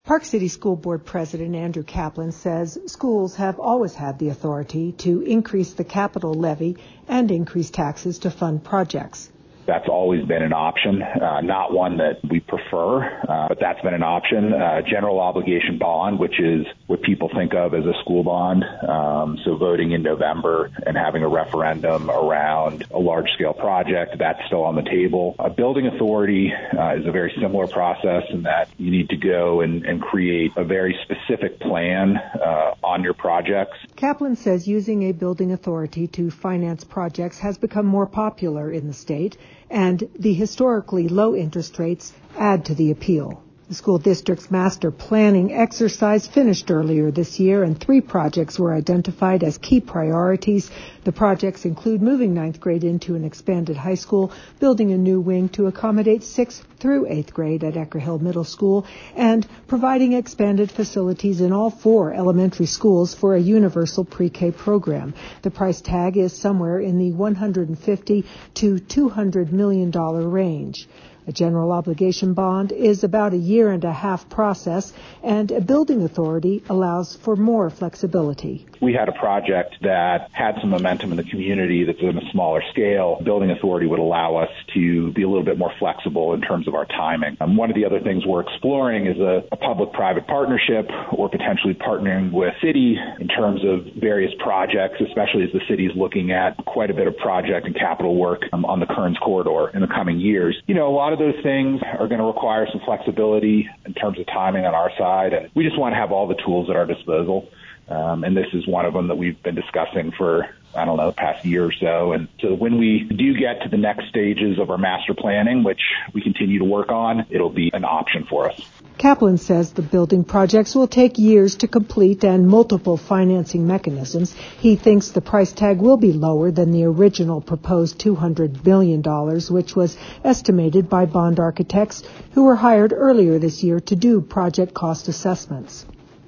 Park City School Board President Andrew Kaplan says schools have always had the authority to increase the capital levy and increase taxes to fund projects. That's always been an option, not one that we prefer, but that's been an option. General obligation bond, which is what people think of as a school bond. So voting in November and having a referendum around a large-scale project, that's still on the table. A building authority is a very similar process in that you need to go and create a very specific plan on your projects. Kaplan says using a building authority to finance projects has become more popular in the state, and the historically low interest rates add to the appeal. The school district's master planning exercise finished earlier this year, and 3 projects were identified as key priorities. The projects include moving 9th grade into an expanded high school, building a new wing to accommodate 6th through 8th grade at Ecker Hill Middle School, and providing expanded facilities in all 4 elementary schools for a universal pre-K program. The price tag is somewhere in the $150 to $200 million range. A general obligation bond is about a 1.5-year process, and a building authority allows for more flexibility. We had a project that had some momentum in the community that's on a smaller scale. Building authority would allow us to be a little bit more flexible in terms of our timing. One of the other things we're exploring is a public-private partnership or potentially partnering with city in terms of various projects, especially as the city is looking at quite a bit of project and capital work on the Kearns corridor in the coming years. You know, a lot of those things are going to require some flexibility in terms of timing on our side, and we just want to have all the tools at our disposal. And this is one of them that we've been discussing for, the past year or so. And so when we do get to the next stages of our master planning, which we continue to work on, it'll be an option for us. Kaplan says the building projects will take years to complete and multiple financing mechanisms. He thinks the price tag will be lower than the original proposed $200 billion, which was estimated by bond architects who were hired earlier this year to do project cost assessments.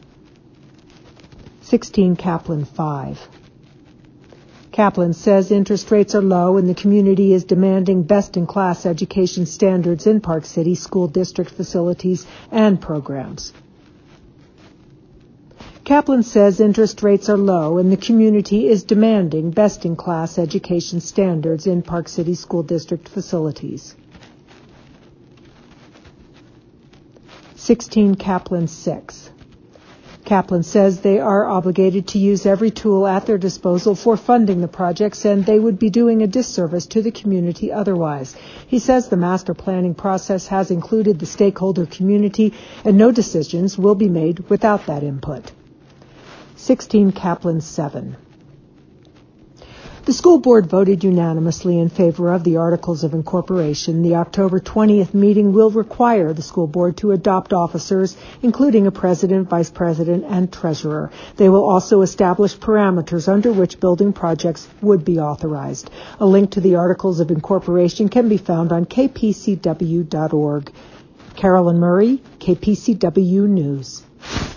16 Kaplan 5. Kaplan says interest rates are low and the community is demanding best-in-class education standards in Park City school district facilities and programs. Kaplan says interest rates are low and the community is demanding best-in-class education standards in Park City school district facilities. 16 Kaplan 6. Kaplan says they are obligated to use every tool at their disposal for funding the projects, and they would be doing a disservice to the community otherwise. He says the master planning process has included the stakeholder community, and no decisions will be made without that input. 16 Kaplan 7. The school board voted unanimously in favor of the Articles of Incorporation. The October 20th meeting will require the school board to adopt officers, including a president, vice president, and treasurer. They will also establish parameters under which building projects would be authorized. A link to the Articles of Incorporation can be found on kpcw.org. Carolyn Murray, KPCW News.